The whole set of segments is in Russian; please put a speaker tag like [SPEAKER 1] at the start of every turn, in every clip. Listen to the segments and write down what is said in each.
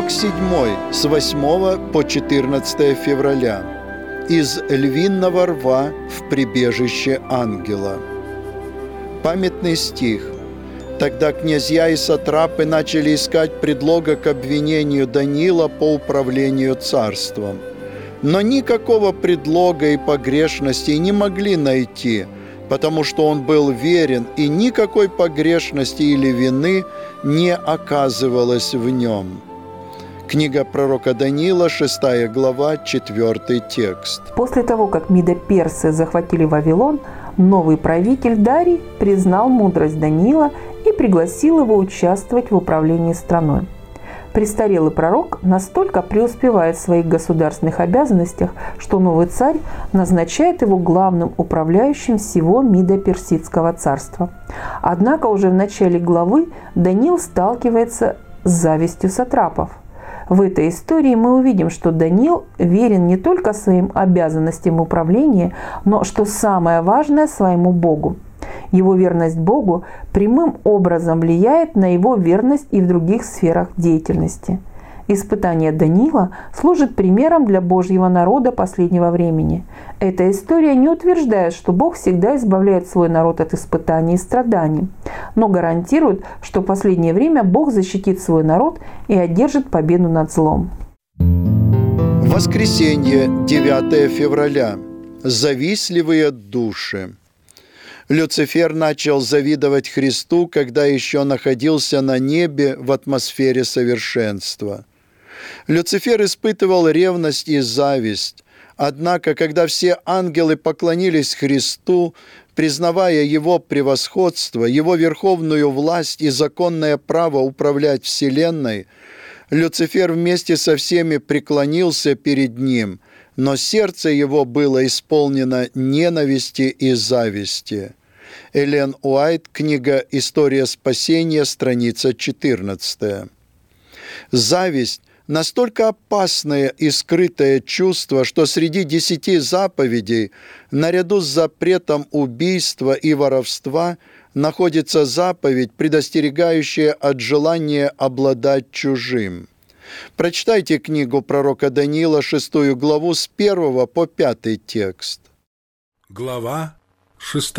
[SPEAKER 1] Урок 7 с 8 по 14 февраля. Из львиного рва в прибежище ангела. Памятный стих. Тогда князья и сатрапы начали искать предлога к обвинению Даниила по управлению царством. Но никакого предлога и погрешности не могли найти, потому что он был верен, и никакой погрешности или вины не оказывалось в нем. Книга пророка Даниила, 6 глава, 4 текст.
[SPEAKER 2] После того, как медо-персы захватили Вавилон, новый правитель Дарий признал мудрость Даниила и пригласил его участвовать в управлении страной. Престарелый пророк настолько преуспевает в своих государственных обязанностях, что новый царь назначает его главным управляющим всего Медо-Персидского царства. Однако уже в начале главы Даниил сталкивается с завистью сатрапов. В этой истории мы увидим, что Даниил верен не только своим обязанностям управления, но, что самое важное, своему Богу. Его верность Богу прямым образом влияет на его верность и в других сферах деятельности. Испытание Даниила служит примером для Божьего народа последнего времени. Эта история не утверждает, что Бог всегда избавляет свой народ от испытаний и страданий, но гарантирует, что в последнее время Бог защитит свой народ и одержит победу над злом.
[SPEAKER 1] Воскресенье, 9 февраля. Завистливые души. Люцифер начал завидовать Христу, когда еще находился на небе в атмосфере совершенства. Люцифер испытывал ревность и зависть. Однако, когда все ангелы поклонились Христу, признавая Его превосходство, Его верховную власть и законное право управлять Вселенной, Люцифер вместе со всеми преклонился перед Ним, но сердце его было исполнено ненависти и зависти. Эллен Уайт, книга «История спасения», страница 14. Зависть – настолько опасное и скрытое чувство, что среди 10 заповедей, наряду с запретом убийства и воровства, находится заповедь, предостерегающая от желания обладать чужим. Прочитайте книгу пророка Даниила, 6 главу, с 1 по 5 текст.
[SPEAKER 3] Глава 6.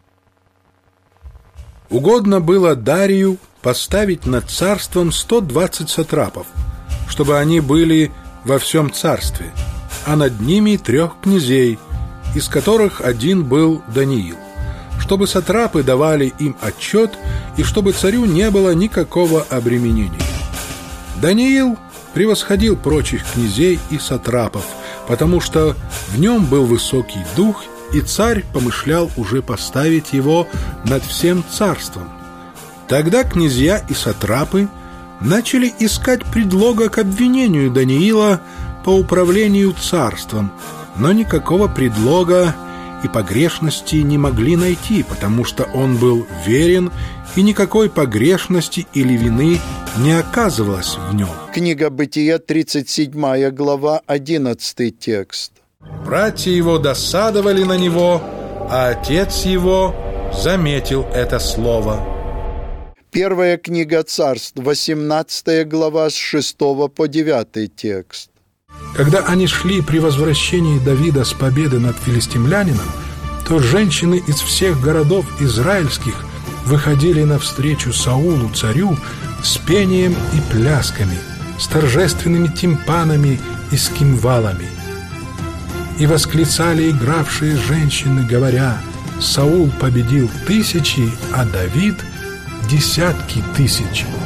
[SPEAKER 3] Угодно было Дарию поставить над царством 120 сатрапов, чтобы они были во всем царстве, а над ними 3 князей, из которых один был Даниил, чтобы сатрапы давали им отчет и чтобы царю не было никакого обременения. Даниил превосходил прочих князей и сатрапов, потому что в нем был высокий дух, и царь помышлял уже поставить его над всем царством. Тогда князья и сатрапы начали искать предлога к обвинению Даниила по управлению царством, но никакого предлога и погрешности не могли найти, потому что он был верен, и никакой погрешности или вины не оказывалось в нем.
[SPEAKER 1] Книга Бытия, 37 глава, 11 текст.
[SPEAKER 3] Братья его досадовали на него, а отец его заметил это слово.
[SPEAKER 1] Первая книга Царств, 18 глава, с 6 по 9 текст.
[SPEAKER 4] Когда они шли при возвращении Давида с победы над филистимлянином, то женщины из всех городов израильских выходили навстречу Саулу, царю, с пением и плясками, с торжественными тимпанами и с кимвалами. И восклицали игравшие женщины, говоря: «Саул победил 1000, а Давид – 10 000».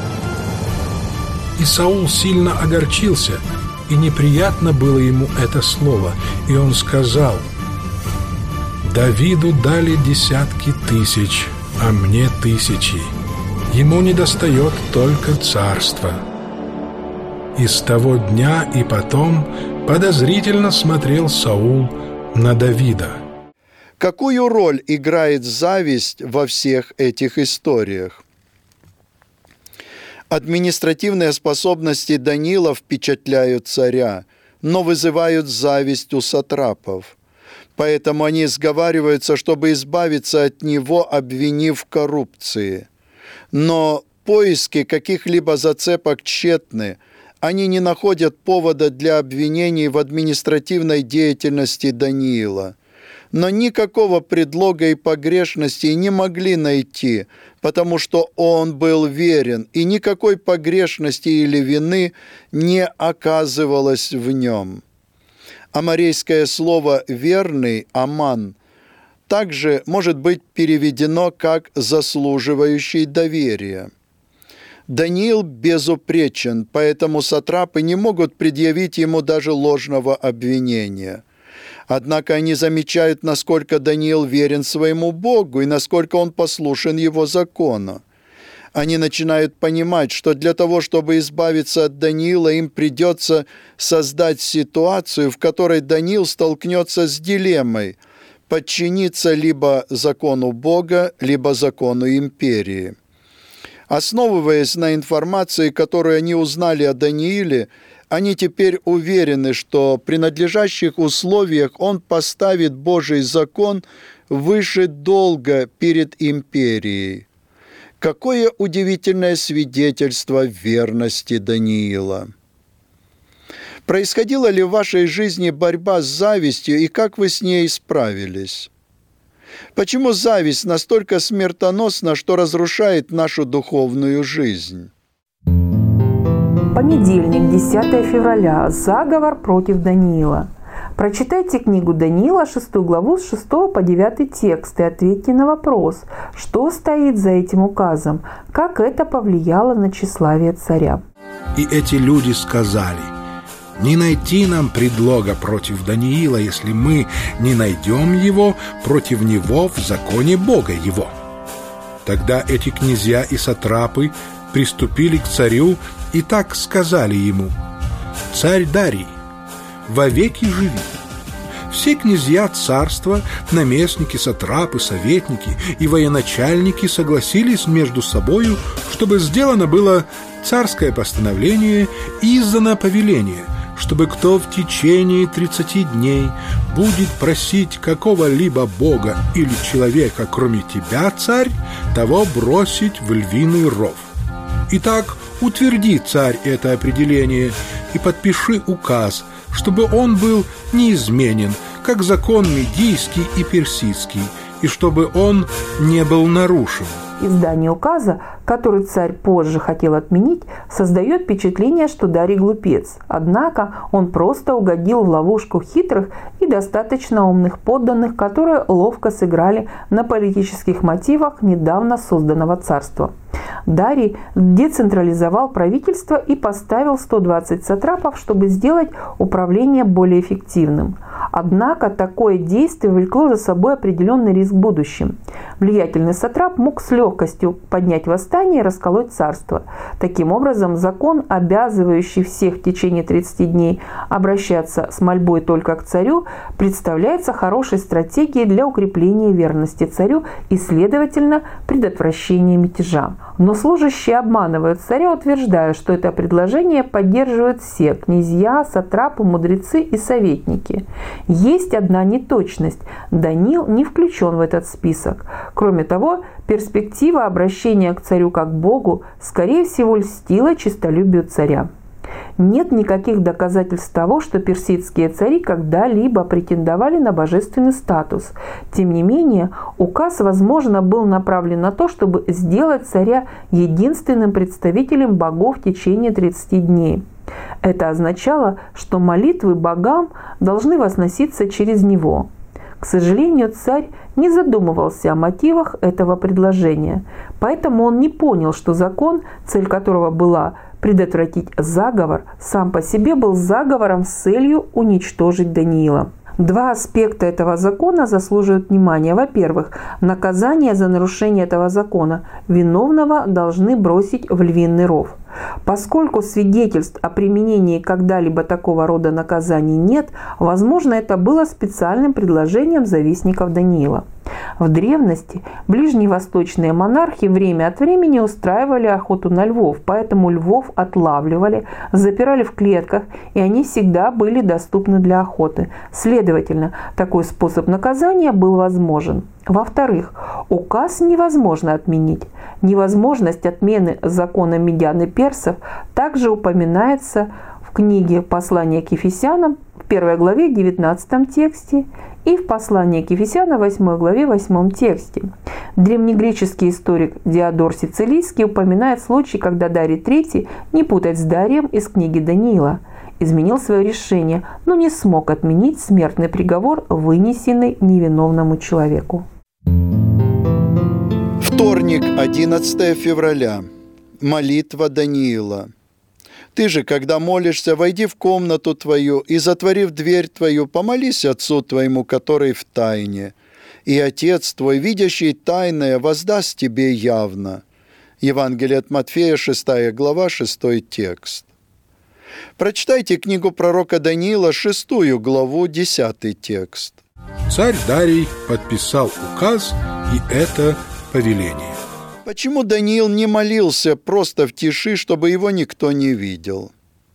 [SPEAKER 4] И Саул сильно огорчился, и неприятно было ему это слово, и он сказал: «Давиду дали 10 000, а мне 1000. Ему недостает только царства». И с того дня и потом подозрительно смотрел Саул на Давида.
[SPEAKER 1] Какую роль играет зависть во всех этих историях? Административные способности Даниила впечатляют царя, но вызывают зависть у сатрапов. Поэтому они сговариваются, чтобы избавиться от него, обвинив в коррупции. Но поиски каких-либо зацепок тщетны. они не находят повода для обвинений в административной деятельности Даниила. Но никакого предлога и погрешности не могли найти, потому что он был верен, и никакой погрешности или вины не оказывалось в нем. Аморейское слово «верный» «аман» также может быть переведено как «заслуживающий доверия». Даниил безупречен, поэтому сатрапы не могут предъявить ему даже ложного обвинения. Однако они замечают, насколько Даниил верен своему Богу и насколько он послушен его закону. Они начинают понимать, что для того, чтобы избавиться от Даниила, им придется создать ситуацию, в которой Даниил столкнется с дилеммой – подчиниться либо закону Бога, либо закону империи. Основываясь на информации, которую они узнали о Данииле, они теперь уверены, что при надлежащих условиях он поставит Божий закон выше долга перед империей. Какое удивительное свидетельство верности Даниила! Происходила ли в вашей жизни борьба с завистью, и как вы с ней справились? Почему зависть настолько смертоносна, что разрушает нашу духовную жизнь?
[SPEAKER 2] Понедельник, 10 февраля. Заговор против Даниила. Прочитайте книгу Даниила, 6 главу, с 6 по 9 текст, и ответьте на вопрос, что стоит за этим указом, как это повлияло на тщеславие царя.
[SPEAKER 3] И эти люди сказали: «Не найти нам предлога против Даниила, если мы не найдем его против него в законе Бога его». Тогда эти князья и сатрапы приступили к царю и так сказали ему: «Царь Дарий, вовеки живи». Все князья царства, наместники, сатрапы, советники и военачальники согласились между собою, чтобы сделано было царское постановление и издано повеление, чтобы кто в течение 30 дней будет просить какого-либо бога или человека, кроме тебя, царь, того бросить в львиный ров. Итак, утверди, царь, это определение и подпиши указ, чтобы он был неизменен, как закон медийский и персидский, и чтобы он не был нарушен.
[SPEAKER 2] Издание указа, который царь позже хотел отменить, создает впечатление, что Дарий глупец. Однако он просто угодил в ловушку хитрых и достаточно умных подданных, которые ловко сыграли на политических мотивах недавно созданного царства. Дарий децентрализовал правительство и поставил 120 сатрапов, чтобы сделать управление более эффективным. Однако такое действие влекло за собой определенный риск в будущем. Влиятельный сатрап мог с легкостью поднять восстание и расколоть царство. Таким образом, закон, обязывающий всех в течение 30 дней обращаться с мольбой только к царю, представляется хорошей стратегией для укрепления верности царю и, следовательно, предотвращения мятежа. Но служащие обманывают царя, утверждая, что это предложение поддерживают все – князья, сатрапы, мудрецы и советники. Есть одна неточность – Даниил не включен в этот список. Кроме того, перспектива обращения к царю как к Богу, скорее всего, льстила честолюбию царя. Нет никаких доказательств того, что персидские цари когда-либо претендовали на божественный статус. Тем не менее, указ, возможно, был направлен на то, чтобы сделать царя единственным представителем богов в течение 30 дней. Это означало, что молитвы богам должны возноситься через него. К сожалению, царь не задумывался о мотивах этого предложения, поэтому он не понял, что закон, цель которого была предотвратить заговор, сам по себе был заговором с целью уничтожить Даниила. Два аспекта этого закона заслуживают внимания. Во-первых, наказание за нарушение этого закона. Виновного должны бросить в львиный ров. Поскольку свидетельств о применении когда-либо такого рода наказаний нет, возможно, это было специальным предложением завистников Даниила. В древности ближневосточные монархи время от времени устраивали охоту на львов, поэтому львов отлавливали, запирали в клетках, и они всегда были доступны для охоты. Следовательно, такой способ наказания был возможен. Во-вторых, указ невозможно отменить. Невозможность отмены закона медян и персов также упоминается в книге «Послание к Ефесянам» в 1 главе 19 тексте и в послании к Ефесянам 8 главе 8 тексте. Древнегреческий историк Диодор Сицилийский упоминает случай, когда Дарий III, не путать с Дарием из книги Даниила, изменил свое решение, но не смог отменить смертный приговор, вынесенный невиновному человеку.
[SPEAKER 1] Вторник, 11 февраля. Молитва Даниила. Ты же, когда молишься, войди в комнату твою и, затворив дверь твою, помолись Отцу твоему, который в тайне. И Отец твой, видящий тайное, воздаст тебе явно. Евангелие от Матфея, 6 глава, 6 текст. Прочитайте книгу пророка Даниила, 6 главу, 10 текст.
[SPEAKER 3] Царь Дарий подписал указ, и это повеление.
[SPEAKER 1] Почему Даниил не молился просто в тиши, чтобы его никто не видел?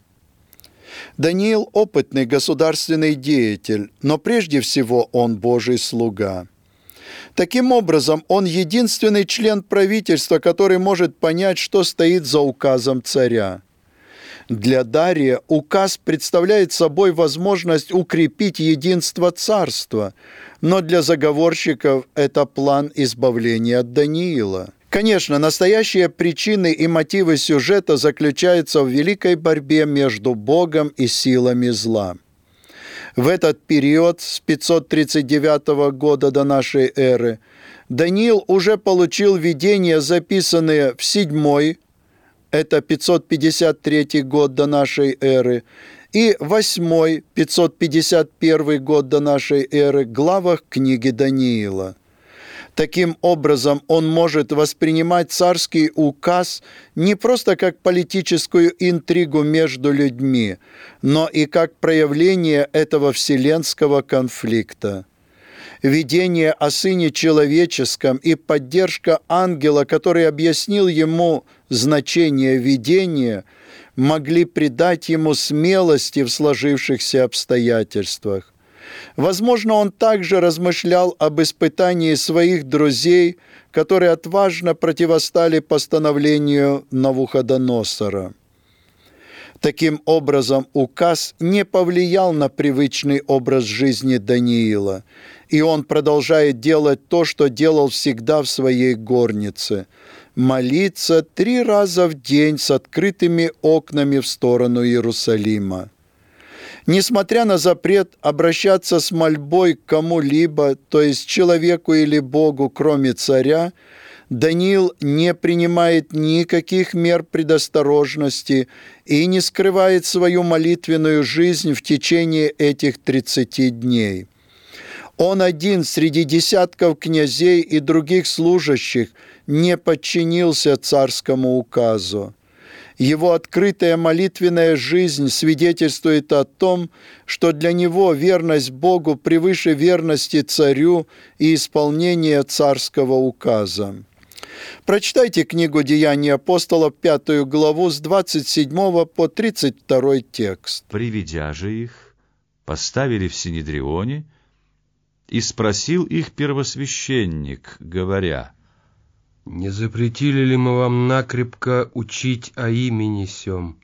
[SPEAKER 1] Даниил – опытный государственный деятель, но прежде всего он Божий слуга. Таким образом, он единственный член правительства, который может понять, что стоит за указом царя. Для Дария указ представляет собой возможность укрепить единство царства, но для заговорщиков это план избавления от Даниила. Конечно, настоящие причины и мотивы сюжета заключаются в великой борьбе между Богом и силами зла. В этот период, с 539 года до нашей эры, Даниил уже получил видения, записанные в 7, это 553 год до нашей эры, и 8, 551 год до нашей эры, главах книги Даниила. Таким образом, он может воспринимать царский указ не просто как политическую интригу между людьми, но и как проявление этого вселенского конфликта. Видение о Сыне Человеческом и поддержка ангела, который объяснил ему значение видения, могли придать ему смелости в сложившихся обстоятельствах. Возможно, он также размышлял об испытании своих друзей, которые отважно противостали постановлению Навуходоносора. Таким образом, указ не повлиял на привычный образ жизни Даниила, и он продолжает делать то, что делал всегда в своей горнице – молиться 3 раза в день с открытыми окнами в сторону Иерусалима. Несмотря на запрет обращаться с мольбой к кому-либо, то есть человеку или Богу, кроме царя, Даниил не принимает никаких мер предосторожности и не скрывает свою молитвенную жизнь в течение этих 30 дней. Он один среди десятков князей и других служащих не подчинился царскому указу. Его открытая молитвенная жизнь свидетельствует о том, что для него верность Богу превыше верности царю и исполнения царского указа. Прочитайте книгу «Деяния апостолов», 5 главу, с 27 по 32 текст.
[SPEAKER 5] «Приведя же их, поставили в Синедрионе, и спросил их первосвященник, говоря:
[SPEAKER 6] не запретили ли мы вам накрепко учить о имени сем?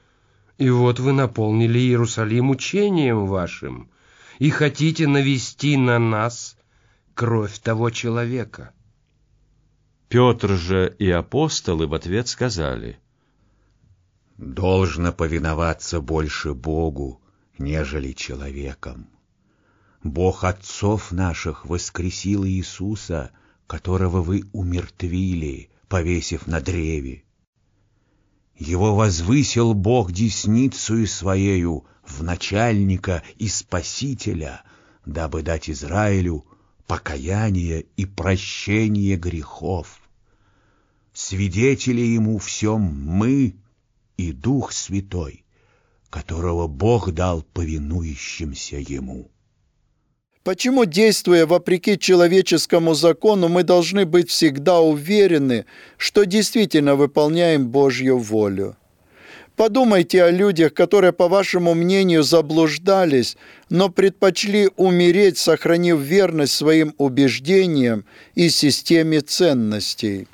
[SPEAKER 6] И вот вы наполнили Иерусалим учением вашим, и хотите навести на нас кровь того человека».
[SPEAKER 5] Петр же и апостолы в ответ сказали:
[SPEAKER 7] должно повиноваться больше Богу, нежели человеком. Бог отцов наших воскресил Иисуса, которого вы умертвили, повесив на древе. Его возвысил Бог десницею Своею в начальника и спасителя, дабы дать Израилю покаяние и прощение грехов. Свидетели Ему всем мы и Дух Святой, которого Бог дал повинующимся Ему».
[SPEAKER 1] Почему, действуя вопреки человеческому закону, мы должны быть всегда уверены, что действительно выполняем Божью волю? Подумайте о людях, которые, по вашему мнению, заблуждались, но предпочли умереть, сохранив верность своим убеждениям и системе ценностей.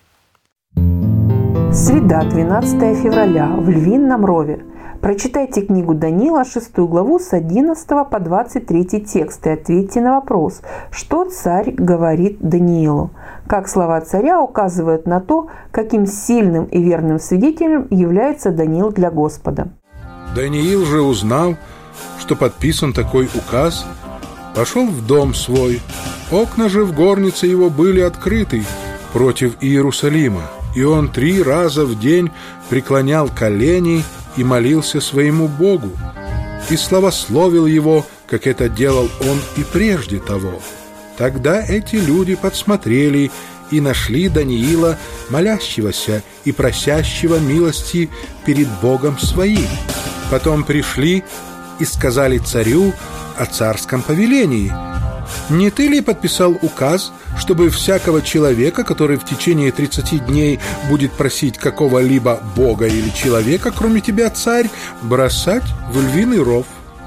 [SPEAKER 2] Среда, 12 февраля, в Львином Рове. Прочитайте книгу Даниила, 6 главу, с 11 по 23 текст и ответьте на вопрос, что царь говорит Даниилу. Как слова царя указывают на то, каким сильным и верным свидетелем является Даниил для Господа.
[SPEAKER 3] Даниил же, узнав, что подписан такой указ, пошел в дом свой. Окна же в горнице его были открыты против Иерусалима, и он 3 раза в день преклонял колени и молился своему Богу, и славословил его, как это делал он и прежде того. Тогда эти люди подсмотрели и нашли Даниила, молящегося и просящего милости перед Богом своим. Потом пришли и сказали царю о царском повелении: «Не ты ли подписал указ, чтобы всякого человека, который в течение 30 дней будет просить какого-либо бога или человека, кроме тебя, царь, бросать в львиный ров?»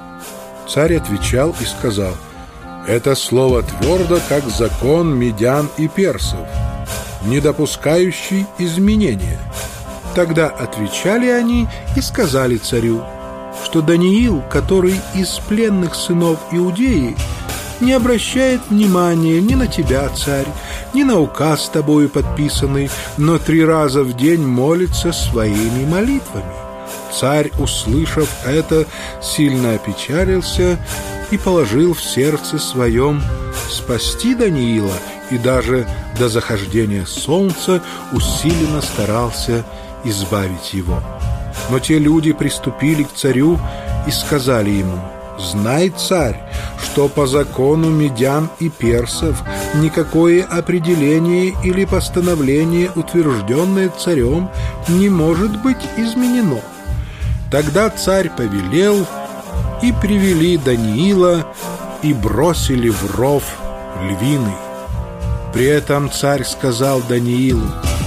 [SPEAKER 3] Царь отвечал и сказал: «Это слово твердо, как закон медян и персов, не допускающий изменения». Тогда отвечали они и сказали царю, что Даниил, который из пленных сынов Иудеи, не обращает внимания ни на тебя, царь, ни на указ тобою подписанный, но 3 раза в день молится своими молитвами. Царь, услышав это, сильно опечалился и положил в сердце своем спасти Даниила, и даже до захождения солнца усиленно старался избавить его. Но те люди приступили к царю и сказали ему: «Знай, царь, что по закону медян и персов никакое определение или постановление, утвержденное царем, не может быть изменено». Тогда царь повелел, и привели Даниила и бросили в ров львиный. При этом царь сказал Даниилу: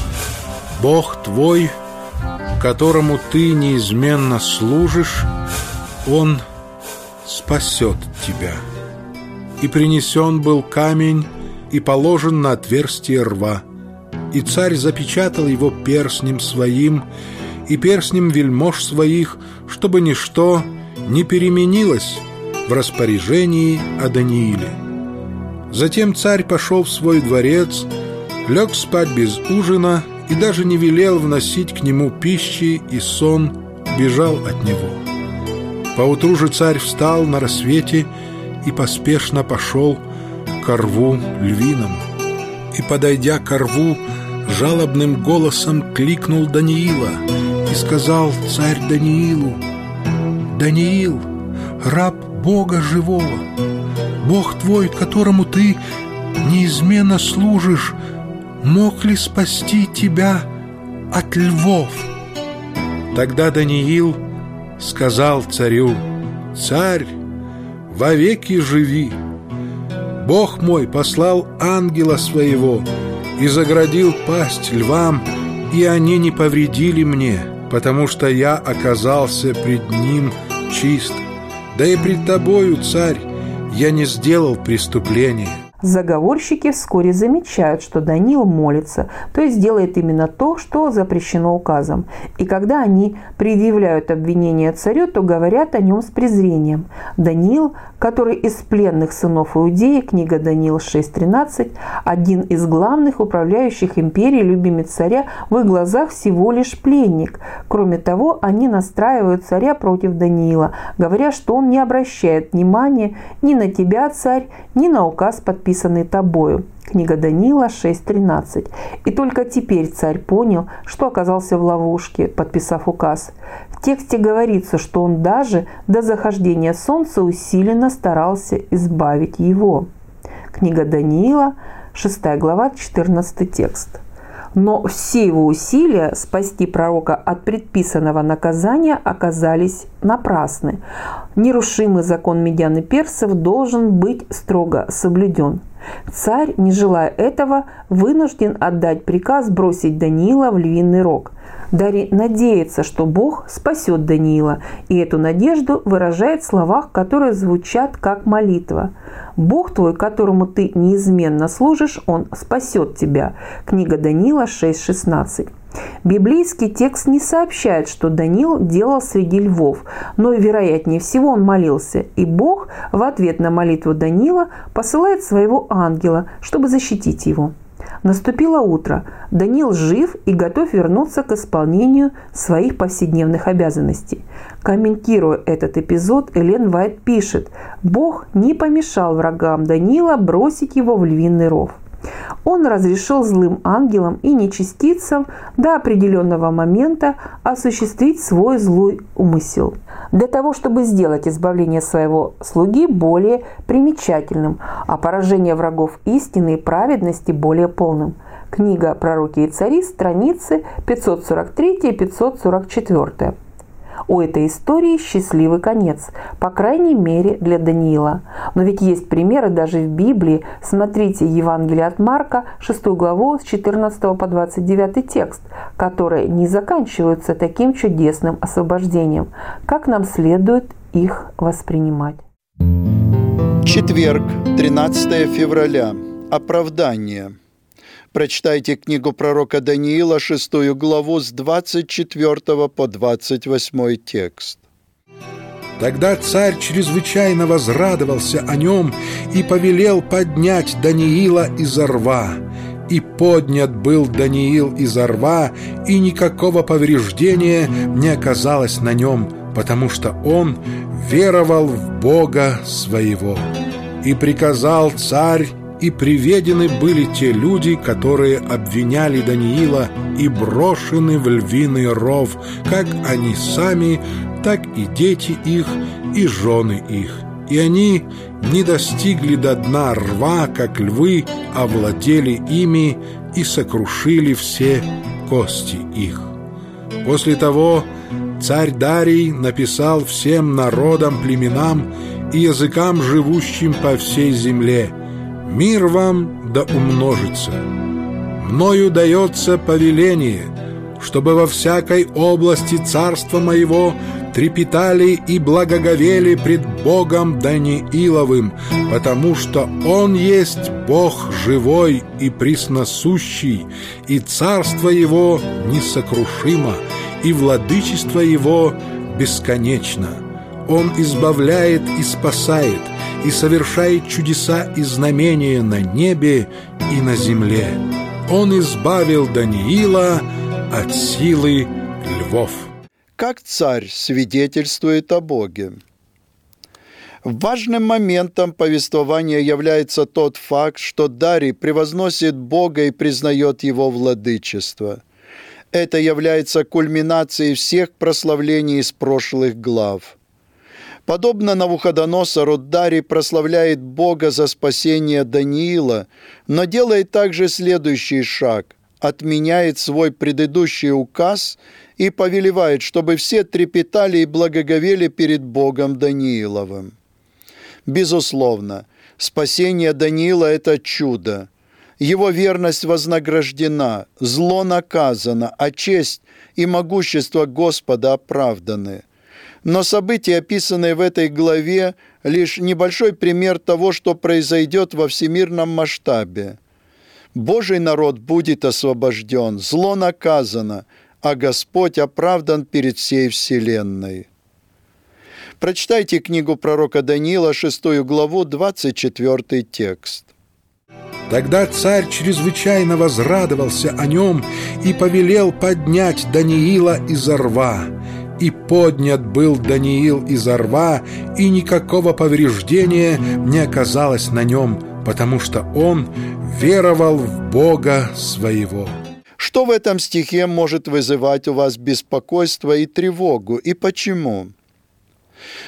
[SPEAKER 3] «Бог твой, которому ты неизменно служишь, Он спасет тебя». И принесен был камень и положен на отверстие рва, и царь запечатал его перстнем своим и перстнем вельмож своих, чтобы ничто не переменилось в распоряжении о Данииле. Затем царь пошел в свой дворец, лег спать без ужина и даже не велел вносить к нему пищи, и сон бежал от него. Поутру же царь встал на рассвете и поспешно пошел к рву львиному. И, подойдя к рву, жалобным голосом кликнул Даниила и сказал царь Даниилу: «Даниил, раб Бога живого, Бог твой, которому ты неизменно служишь, мог ли спасти тебя от львов?» Тогда Даниил сказал царю: «Царь, вовеки живи! Бог мой послал ангела своего и заградил пасть львам, и они не повредили мне, потому что я оказался пред ним чист. Да и пред тобою, царь, я не сделал преступления».
[SPEAKER 2] Заговорщики вскоре замечают, что Даниил молится, то есть делает именно то, что запрещено указом. И когда они предъявляют обвинение царю, то говорят о нем с презрением. Даниил, который из пленных сынов Иудеи, книга Даниил 6.13, один из главных управляющих империей, любимец царя, в их глазах всего лишь пленник. Кроме того, они настраивают царя против Даниила, говоря, что он не обращает внимания ни на тебя, царь, ни на указ, подписанный тобою. Книга Даниила 6.13. И только теперь царь понял, что оказался в ловушке, подписав указ. В тексте говорится, что он даже до захождения солнца усиленно старался избавить его. Книга Даниила, 6 глава, 14 текст. Но все его усилия спасти пророка от предписанного наказания оказались напрасны. Нерушимый закон медян и персов должен быть строго соблюден. Царь, не желая этого, вынужден отдать приказ бросить Даниила в львиный рог. Дарий надеется, что Бог спасет Даниила, и эту надежду выражает в словах, которые звучат как молитва. «Бог твой, которому ты неизменно служишь, Он спасет тебя». Книга Даниила 6:16. Библейский текст не сообщает, что Даниил делал среди львов, но, вероятнее всего, он молился, и Бог в ответ на молитву Даниила посылает своего ангела, чтобы защитить его. Наступило утро. Даниил жив и готов вернуться к исполнению своих повседневных обязанностей. Комментируя этот эпизод, Эллен Уайт пишет: «Бог не помешал врагам Даниила бросить его в львиный ров. Он разрешил злым ангелам и нечестивцам до определенного момента осуществить свой злой умысел, для того, чтобы сделать избавление своего слуги более примечательным, а поражение врагов истины и праведности более полным». Книга «Пророки и цари», страницы 543 и 544. У этой истории счастливый конец, по крайней мере для Даниила. Но ведь есть примеры даже в Библии. Смотрите Евангелие от Марка, 6 главу, с 14 по 29 текст, которые не заканчиваются таким чудесным освобождением. Как нам следует их воспринимать?
[SPEAKER 1] Четверг, 13 февраля. Оправдание. Прочитайте книгу пророка Даниила, 6 главу, с 24 по 28 текст.
[SPEAKER 3] Тогда царь чрезвычайно возрадовался о нем и повелел поднять Даниила изо рва. И поднят был Даниил изо рва, и никакого повреждения не оказалось на нем, потому что он веровал в Бога своего. И приказал царь, и приведены были те люди, которые обвиняли Даниила, и брошены в львиный ров, как они сами, так и дети их, и жены их. И они не достигли до дна рва, как львы, овладели ими и сокрушили все кости их. После того царь Дарий написал всем народам, племенам и языкам, живущим по всей земле: «Мир вам да умножится. Мною дается повеление, чтобы во всякой области царства моего трепетали и благоговели пред Богом Данииловым, потому что Он есть Бог живой и пресносущий, и царство Его несокрушимо, и владычество Его бесконечно. Он избавляет и спасает, и совершает чудеса и знамения на небе и на земле. Он избавил Даниила от силы львов».
[SPEAKER 1] Как царь свидетельствует о Боге? Важным моментом повествования является тот факт, что Дарий превозносит Бога и признает Его владычество. Это является кульминацией всех прославлений из прошлых глав. Подобно Навуходоносору, Дарий прославляет Бога за спасение Даниила, но делает также следующий шаг – отменяет свой предыдущий указ и повелевает, чтобы все трепетали и благоговели перед Богом Данииловым. Безусловно, спасение Даниила – это чудо. Его верность вознаграждена, зло наказано, а честь и могущество Господа оправданы. Но события, описанные в этой главе, лишь небольшой пример того, что произойдет во всемирном масштабе. Божий народ будет освобожден, зло наказано, а Господь оправдан перед всей вселенной. Прочитайте книгу пророка Даниила, 6 главу, 24 текст.
[SPEAKER 3] Тогда царь чрезвычайно возрадовался о нем и повелел поднять Даниила изо рва. И поднят был Даниил изо рва, и никакого повреждения не оказалось на нем, потому что он веровал в Бога своего.
[SPEAKER 1] Что в этом стихе может вызывать у вас беспокойство и тревогу, и почему?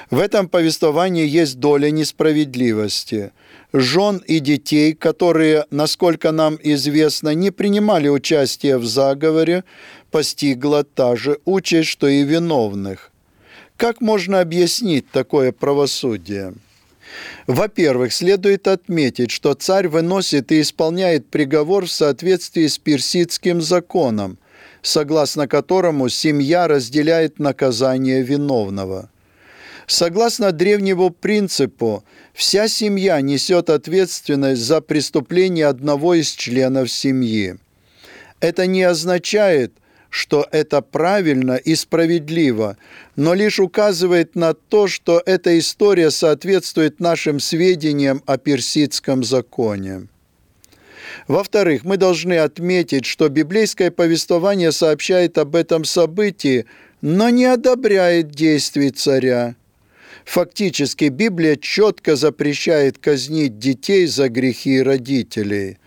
[SPEAKER 1] В этом повествовании есть доля несправедливости. Жен и детей, которые, насколько нам известно, не принимали участие в заговоре, постигла та же участь, что и виновных. Как можно объяснить такое правосудие? Во-первых, следует отметить, что царь выносит и исполняет приговор в соответствии с персидским законом, согласно которому семья разделяет наказание виновного. Согласно древнему принципу, вся семья несет ответственность за преступление одного из членов семьи. Это не означает, что это правильно и справедливо, но лишь указывает на то, что эта история соответствует нашим сведениям о персидском законе. Во-вторых, мы должны отметить, что библейское повествование сообщает об этом событии, но не одобряет действий царя. Фактически, Библия четко запрещает казнить детей за грехи родителей.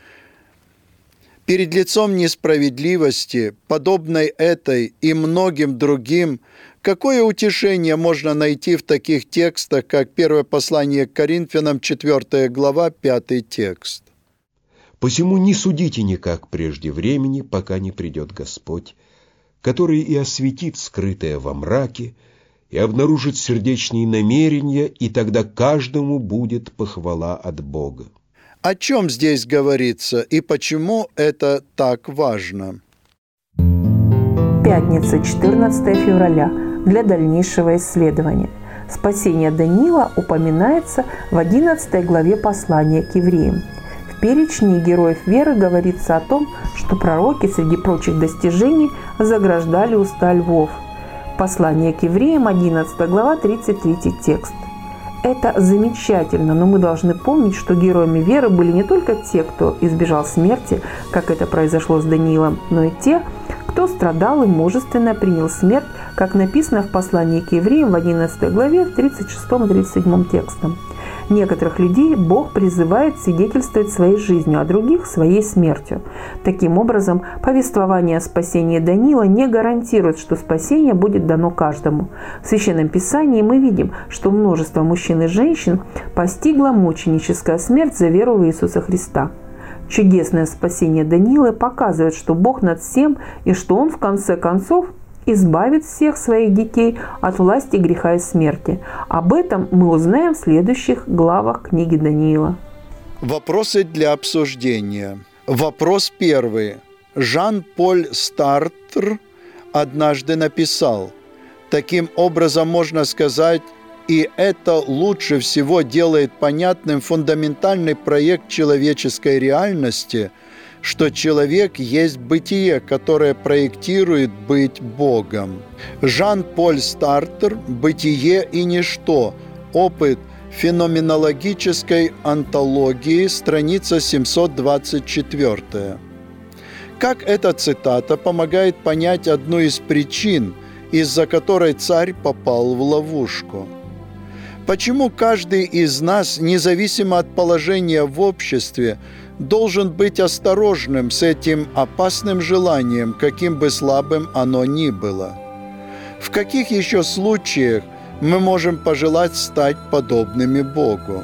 [SPEAKER 1] Перед лицом несправедливости, подобной этой и многим другим, какое утешение можно найти в таких текстах, как первое послание к Коринфянам, 4 глава, 5 текст?
[SPEAKER 6] «Посему не судите никак прежде времени, пока не придет Господь, который и осветит скрытое во мраке, и обнаружит сердечные намерения, и тогда каждому будет похвала от Бога».
[SPEAKER 1] О чем здесь говорится и почему это так важно?
[SPEAKER 2] Пятница, 14 февраля, для дальнейшего исследования. Спасение Даниила упоминается в 11 главе послания к евреям. В перечне героев веры говорится о том, что пророки, среди прочих достижений, заграждали уста львов. Послание к евреям, 11 глава, 33 текст. Это замечательно, но мы должны помнить, что героями веры были не только те, кто избежал смерти, как это произошло с Даниилом, но и те, кто страдал и мужественно принял смерть, как написано в послании к евреям в 11 главе, в 36 и 37 текстом. Некоторых людей Бог призывает свидетельствовать своей жизнью, а других – своей смертью. Таким образом, повествование о спасении Даниила не гарантирует, что спасение будет дано каждому. В Священном Писании мы видим, что множество мужчин и женщин постигла мученическая смерть за веру в Иисуса Христа. Чудесное спасение Даниила показывает, что Бог над всем и что Он в конце концов избавит всех своих детей от власти греха и смерти. Об этом мы узнаем в следующих главах книги Даниила.
[SPEAKER 1] Вопросы для обсуждения. Вопрос первый. Жан-Поль Сартр однажды написал: «Таким образом можно сказать, и это лучше всего делает понятным фундаментальный проект человеческой реальности, что человек есть бытие, которое проектирует быть Богом». Жан-Поль Сартр «Бытие и ничто. Опыт феноменологической онтологии», страница 724. Как эта цитата помогает понять одну из причин, из-за которой царь попал в ловушку? Почему каждый из нас, независимо от положения в обществе, должен быть осторожным с этим опасным желанием, каким бы слабым оно ни было? В каких еще случаях мы можем пожелать стать подобными Богу?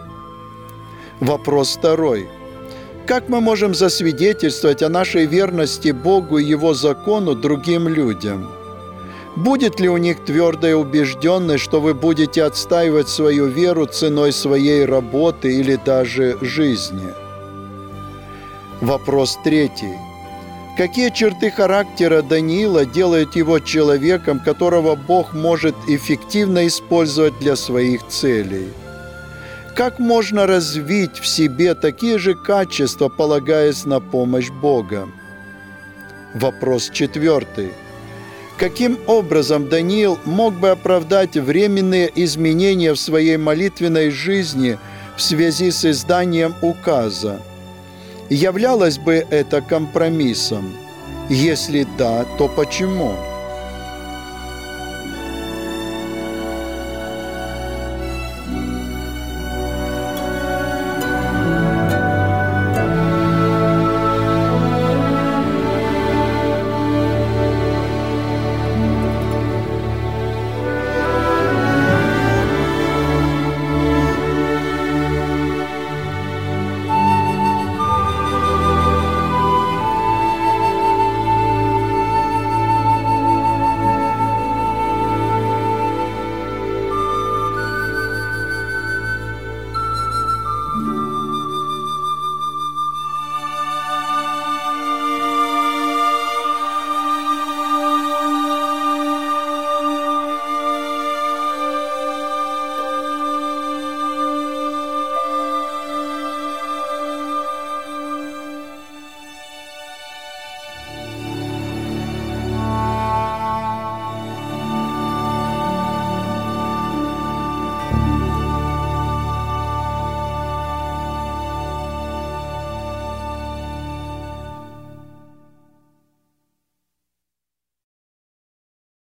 [SPEAKER 1] Вопрос второй. Как мы можем засвидетельствовать о нашей верности Богу и Его закону другим людям? Будет ли у них твердая убежденность, что вы будете отстаивать свою веру ценой своей работы или даже жизни? Вопрос третий. Какие черты характера Даниила делают его человеком, которого Бог может эффективно использовать для своих целей? Как можно развить в себе такие же качества, полагаясь на помощь Бога? Вопрос четвертый. Каким образом Даниил мог бы оправдать временные изменения в своей молитвенной жизни в связи с изданием указа? Являлось бы это компромиссом? Если да, то почему?